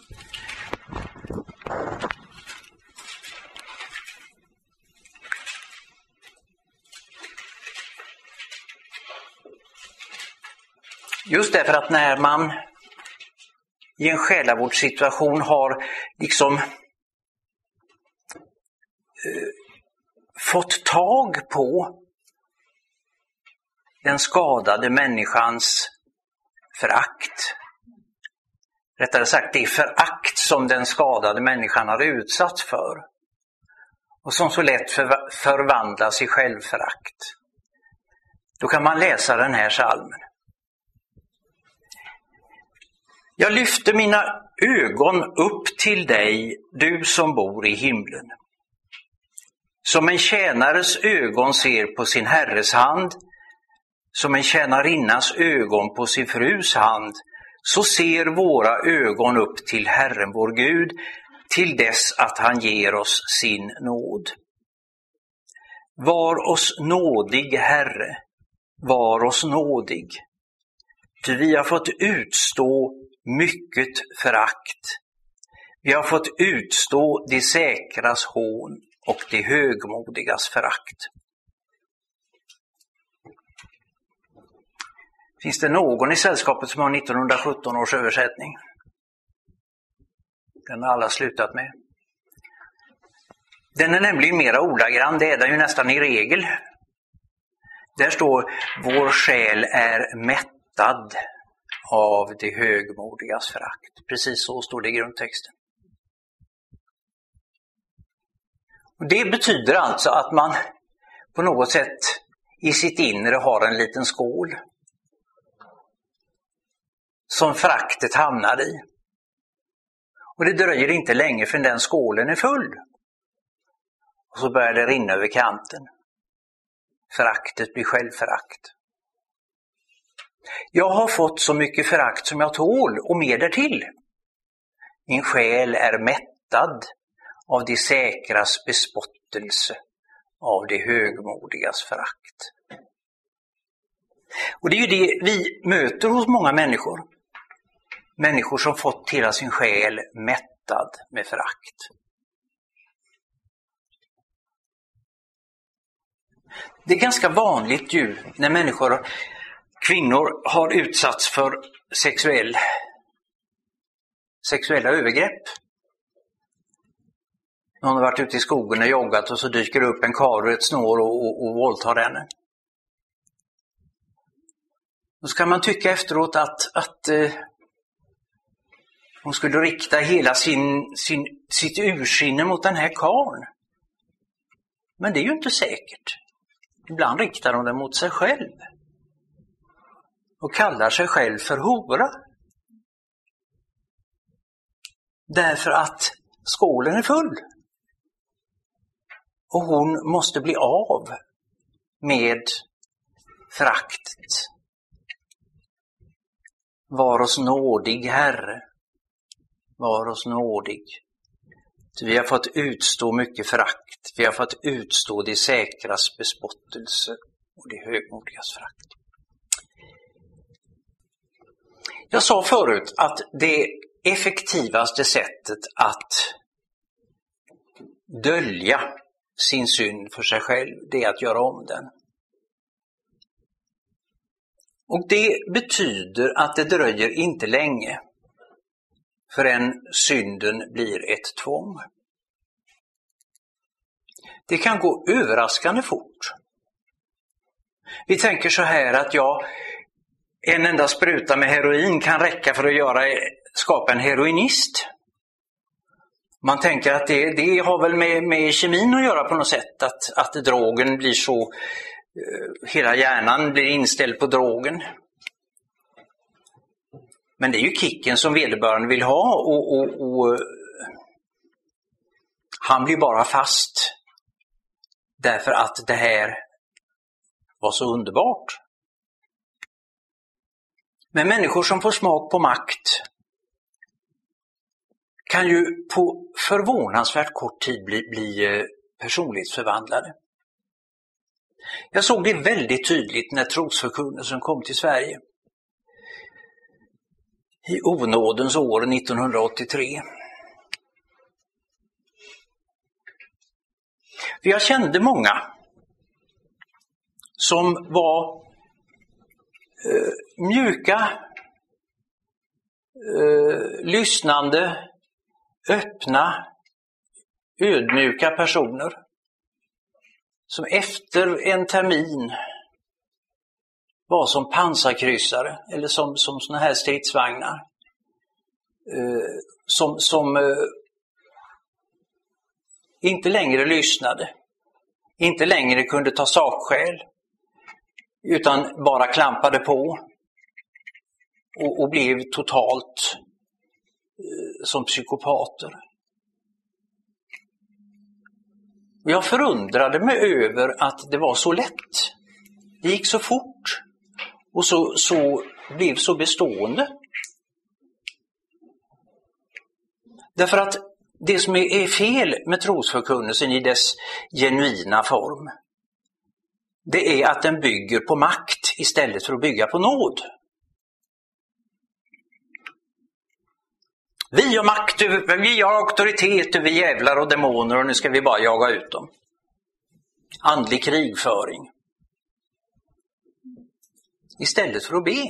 Just därför att när man i en själavårdssituation har liksom eh, fått tag på den skadade människans förakt. Rättare sagt, det är förakt som den skadade människan har utsatts för. Och som så lätt för, förvandlas i självförakt. Då kan man läsa den här psalmen. Jag lyfter mina ögon upp till dig, du som bor i himlen. Som en tjänares ögon ser på sin herres hand, som en tjänarinnas ögon på sin frus hand, så ser våra ögon upp till Herren vår Gud, till dess att han ger oss sin nåd. Var oss nådig, Herre, var oss nådig. Ty vi har fått utstå mycket förakt. Vi har fått utstå de säkras hån och de högmodigas förakt. Finns det någon i sällskapet som har nittonhundrasjutton års översättning? Den har alla slutat med. Den är nämligen mera ordagrann, det är den ju nästan i regel. Där står: vår själ är mättad av det högmodigas förakt. Precis så står det i grundtexten. Och det betyder alltså att man på något sätt i sitt inre har en liten skål som föraktet hamnar i. Och det dröjer inte länge förrän den skålen är full. Och så börjar det rinna över kanten. Föraktet blir självförakt. Jag har fått så mycket förakt som jag tål och mer därtill. Min själ är mättad av det säkras bespottelse, av det högmodigas förakt. Och det är ju det vi möter hos många människor. Människor som fått hela sin själ mättad med förakt. Det är ganska vanligt ju när människor, kvinnor har utsatts för sexuell, sexuella övergrepp. Någon har varit ute i skogen och joggat och så dyker det upp en karl och ett snår och, och, och våldtar henne. Då ska man tycka efteråt att, att eh, hon skulle rikta hela sin, sin, sitt ursinne mot den här karln. Men det är ju inte säkert. Ibland riktar hon den mot sig själv. Och kallar sig själv för hora. Därför att skålen är full. Och hon måste bli av med föraktet. Var oss nådig, Herre. Var oss nådig. Vi har fått utstå mycket förakt. Vi har fått utstå det säkras bespottelse och det högmodigas förakt. Jag sa förut att det effektivaste sättet att dölja sin synd för sig själv, det är att göra om den. Och det betyder att det dröjer inte länge förrän synden blir ett tvång. Det kan gå överraskande fort. Vi tänker så här att ja, en enda spruta med heroin kan räcka för att göra, skapa en heroinist. Man tänker att det, det har väl med, med kemin att göra på något sätt. Att, att drogen blir så, hela hjärnan blir inställd på drogen. Men det är ju kicken som vederbörande vill ha och, och, och han blir bara fast därför att det här var så underbart. Men människor som får smak på makt kan ju på förvånansvärt kort tid bli, bli personlighetsförvandlade. Jag såg det väldigt tydligt när trosförkunnelsen kom till Sverige. I onådens år nittonhundraåttiotre. För jag kände många som var eh, mjuka, eh, lyssnande, öppna, ödmjuka personer. Som efter en termin var som pansarkryssare eller som, som såna här stridsvagnar. Eh, som som eh, inte längre lyssnade. Inte längre kunde ta sakskäl. Utan bara klampade på. Och, och blev totalt eh, som psykopater. Jag förundrade mig över att det var så lätt. Det gick så fort. Och så, så blev så bestående. Därför att det som är fel med trosförkunnelsen i dess genuina form, det är att den bygger på makt istället för att bygga på nåd. Vi har makt, vi har auktoritet över jävlar och demoner och nu ska vi bara jaga ut dem. Andlig krigföring. istället för att be.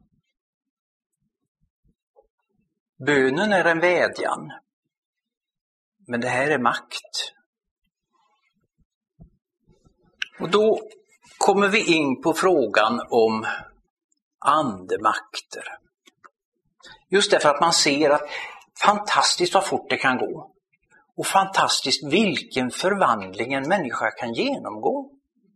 Bönen är en vädjan, men det här är makt. Och då kommer vi in på frågan om andemakter. Just därför att man ser att fantastiskt vad fort det kan gå. Och fantastiskt vilken förvandling en människa kan genomgå.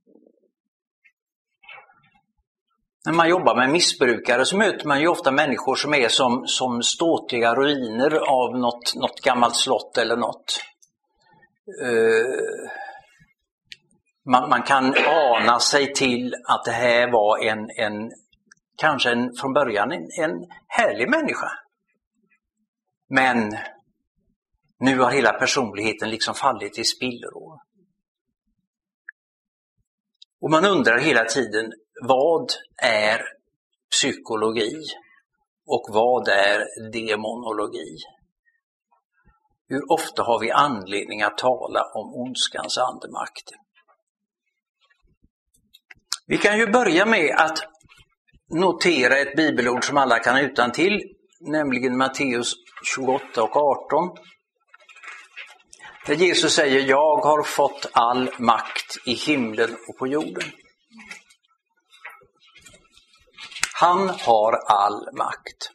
När man jobbar med missbrukare så möter man ju ofta människor som är som, som ståtliga ruiner av något, något gammalt slott eller något. Uh, man, man kan ana sig till att det här var en, en kanske en, från början en, en härlig människa. Men nu har hela personligheten liksom fallit i spillror. Och man undrar hela tiden, vad är psykologi och vad är demonologi? Hur ofta har vi anledning att tala om ondskans andemakt? Vi kan ju börja med att notera ett bibelord som alla kan utantill, nämligen Matteus tjugoåtta och arton. Där Jesus säger, jag har fått all makt i himlen och på jorden. Han har all makt.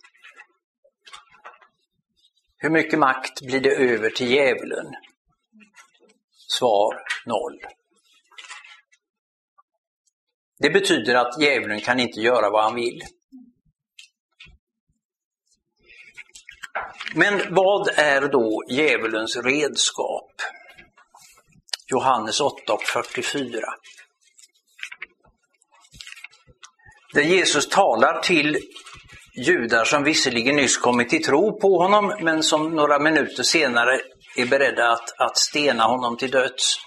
Hur mycket makt blir det över till djävulen? Svar noll. Det betyder att djävulen kan inte göra vad han vill. Men vad är då djävulens redskap? Johannes åtta och fyrtiofyra. Där Jesus talar till judar som visserligen nyss kommit till tro på honom, men som några minuter senare är beredda att, att stena honom till döds.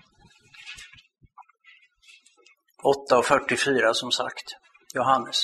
åtta och fyrtiofyra som sagt, Johannes.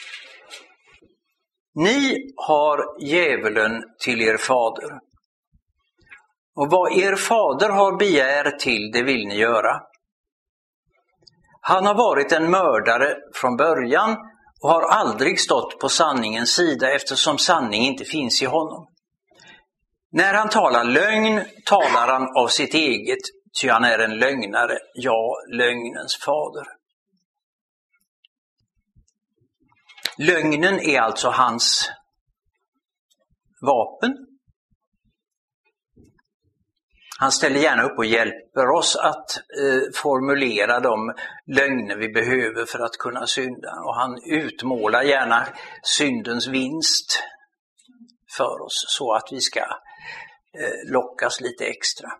Ni har djävulen till er fader. Och vad er fader har begär till, det vill ni göra. Han har varit en mördare från början och har aldrig stått på sanningens sida eftersom sanning inte finns i honom. När han talar lögn talar han av sitt eget, ty han är en lögnare, ja, lögnens fader. Lögnen är alltså hans vapen. Han ställer gärna upp och hjälper oss att eh, formulera de lögner vi behöver för att kunna synda. Och han utmålar gärna syndens vinst för oss så att vi ska eh, lockas lite extra.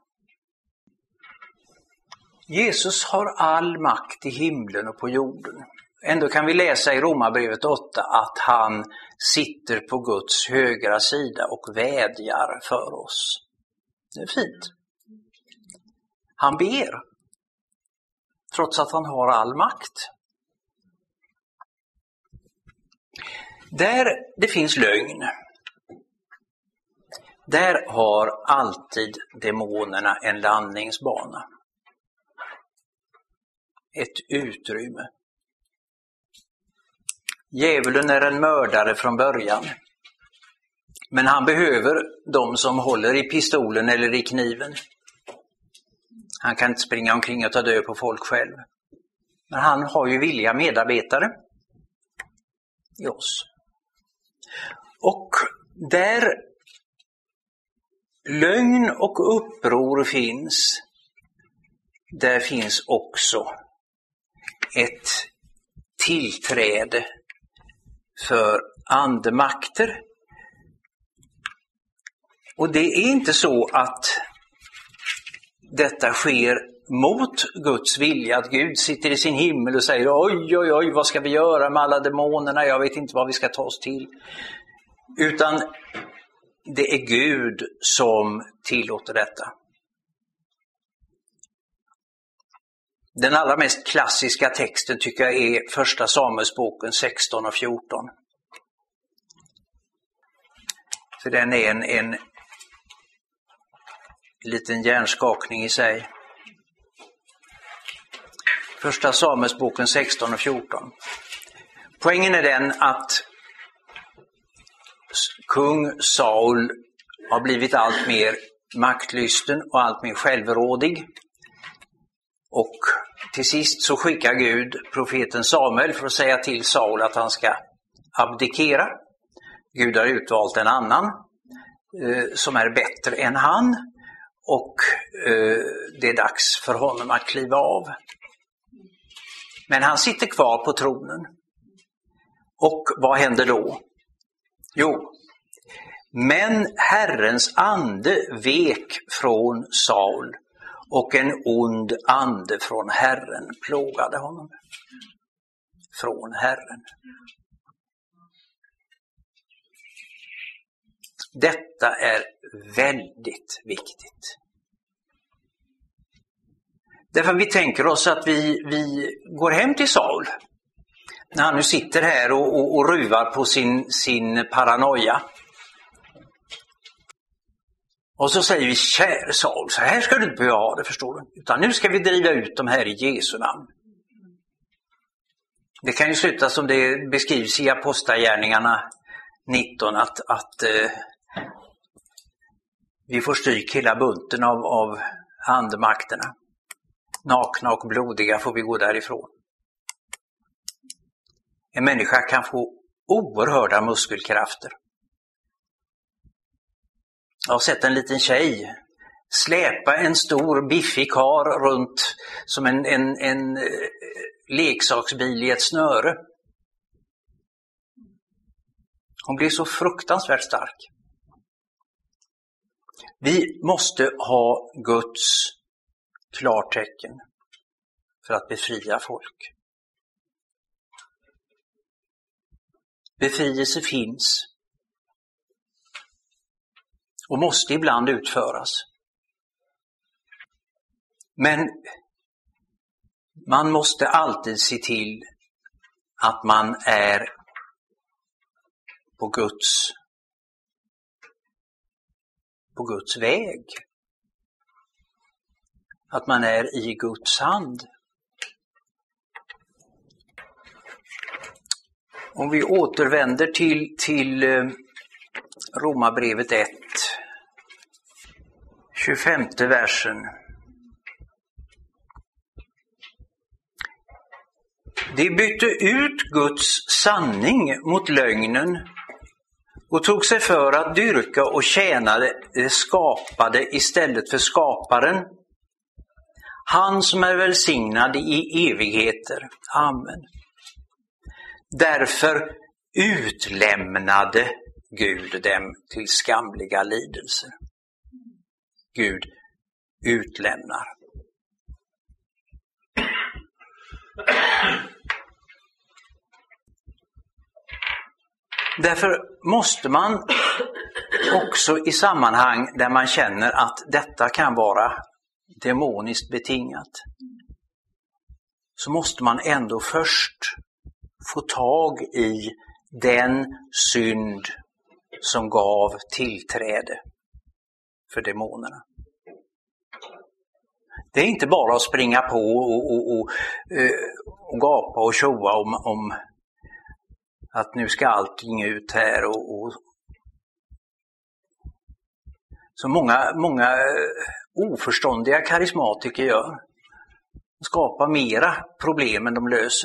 Jesus har all makt i himlen och på jorden. Ändå kan vi läsa i Romarbrevet åtta att han sitter på Guds högra sida och vädjar för oss. Det är fint. Han ber, trots att han har all makt. Där det finns lögn, där har alltid demonerna en landningsbana. Ett utrymme. Djävulen är en mördare från början. Men han behöver de som håller i pistolen eller i kniven. Han kan inte springa omkring och ta död på folk själv. Men han har ju villiga medarbetare i oss. Och där lögn och uppror finns, där finns också ett tillträde för andemakter. Och det är inte så att detta sker mot Guds vilja, att Gud sitter i sin himmel och säger oj, oj, oj, vad ska vi göra med alla demonerna? Jag vet inte vad vi ska ta oss till. Utan det är Gud som tillåter detta. Den allra mest klassiska texten tycker jag är första Samuelsboken sexton och fjorton. För den är en, en liten hjärnskakning i sig. Första Samuelsboken sexton och fjorton. Poängen är den att kung Saul har blivit allt mer maktlysten och allt mer självrådig. Och till sist så skickar Gud profeten Samuel för att säga till Saul att han ska abdikera. Gud har utvalt en annan eh, som är bättre än han, och eh, det är dags för honom att kliva av. Men han sitter kvar på tronen. Och vad händer då? Jo, men Herrens ande vek från Saul, och en ond ande från Herren plågade honom. Från Herren. Detta är väldigt viktigt. Därför vi tänker oss att vi, vi går hem till Saul. När han nu sitter här och, och, och ruvar på sin, sin paranoia. Och så säger vi, käre Saul, så här ska du inte behöva ha det, förstår du. Utan nu ska vi driva ut dem här i Jesu namn. Det kan ju sluta som det beskrivs i Apostlagärningarna nitton, att, att eh, vi får stryk hela bunten av, av andemakterna. Nakna och blodiga får vi gå därifrån. En människa kan få oerhörda muskelkrafter. Jag har sett en liten tjej släpa en stor biffig kar runt som en, en, en leksaksbil i ett snöre. Hon blir så fruktansvärt stark. Vi måste ha Guds klartecken för att befria folk. Befrielse finns och måste ibland utföras. Men man måste alltid se till att man är på Guds, på Guds väg. Att man är i Guds hand. Om vi återvänder till, till Romarbrevet ett, tjugofemte versen. De bytte ut Guds sanning mot lögnen och tog sig för att dyrka och tjäna det skapade istället för skaparen. Han som är välsignad i evigheter. Amen. Därför utlämnade Gud dem till skamliga lidelser. Gud utlämnar. Därför måste man också i sammanhang där man känner att detta kan vara demoniskt betingat, så måste man ändå först få tag i den synd som gav tillträde för demonerna. Det är inte bara att springa på och, och, och, och gapa och tjoa om, om att nu ska allting ut här. Och, och. Så många, många oförståndiga karismatiker gör. Skapar mera problem än de löser.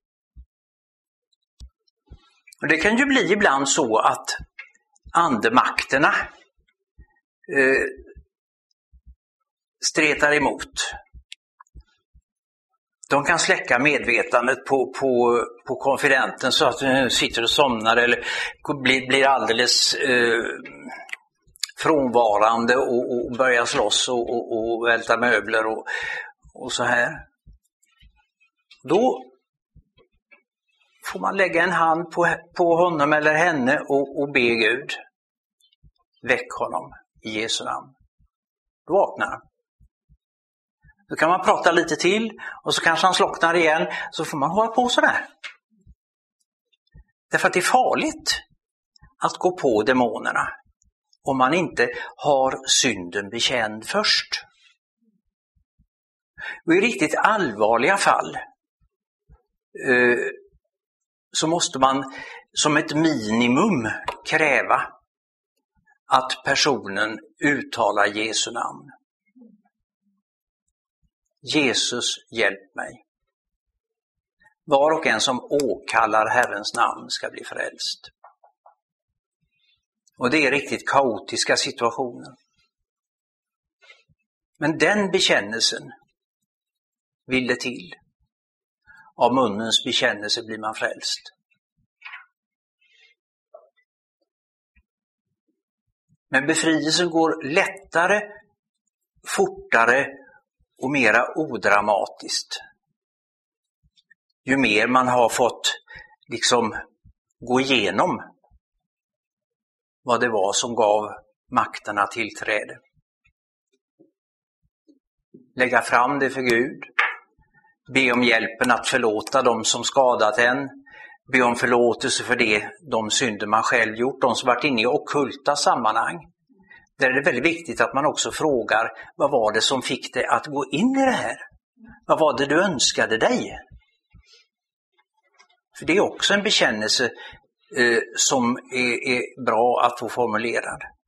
Och det kan ju bli ibland så att andemakterna eh, stretar emot. De kan släcka medvetandet på, på, på konfidenten så att du sitter och somnar eller blir, blir alldeles eh, frånvarande och, och börjar slåss och, och, och välta möbler och, och så här. Då får man lägga en hand på, på honom eller henne och, och be Gud. Väck honom i Jesu namn. Då vaknar han. Då kan man prata lite till och så kanske han slocknar igen. Så får man hålla på sådär. Därför att det är farligt att gå på demonerna om man inte har synden bekänd först. Och i riktigt allvarliga fall eh, så måste man som ett minimum kräva att personen uttalar Jesu namn. Jesus, hjälp mig. Var och en som åkallar Herrens namn ska bli frälst. Och det är riktigt kaotiska situationer. Men den bekännelsen vill det till. Av munnens bekännelse blir man frälst. Men befrielsen går lättare, fortare och mera odramatiskt. Ju mer man har fått liksom gå igenom vad det var som gav makterna tillträde. Lägga fram det för Gud. Be om hjälpen att förlåta dem som skadat en. Be om förlåtelse för det, de synder man själv gjort, de som varit inne i ockulta sammanhang. Där är det väldigt viktigt att man också frågar, vad var det som fick dig att gå in i det här? Vad var det du önskade dig? För det är också en bekännelse eh, som är, är bra att få formulerad.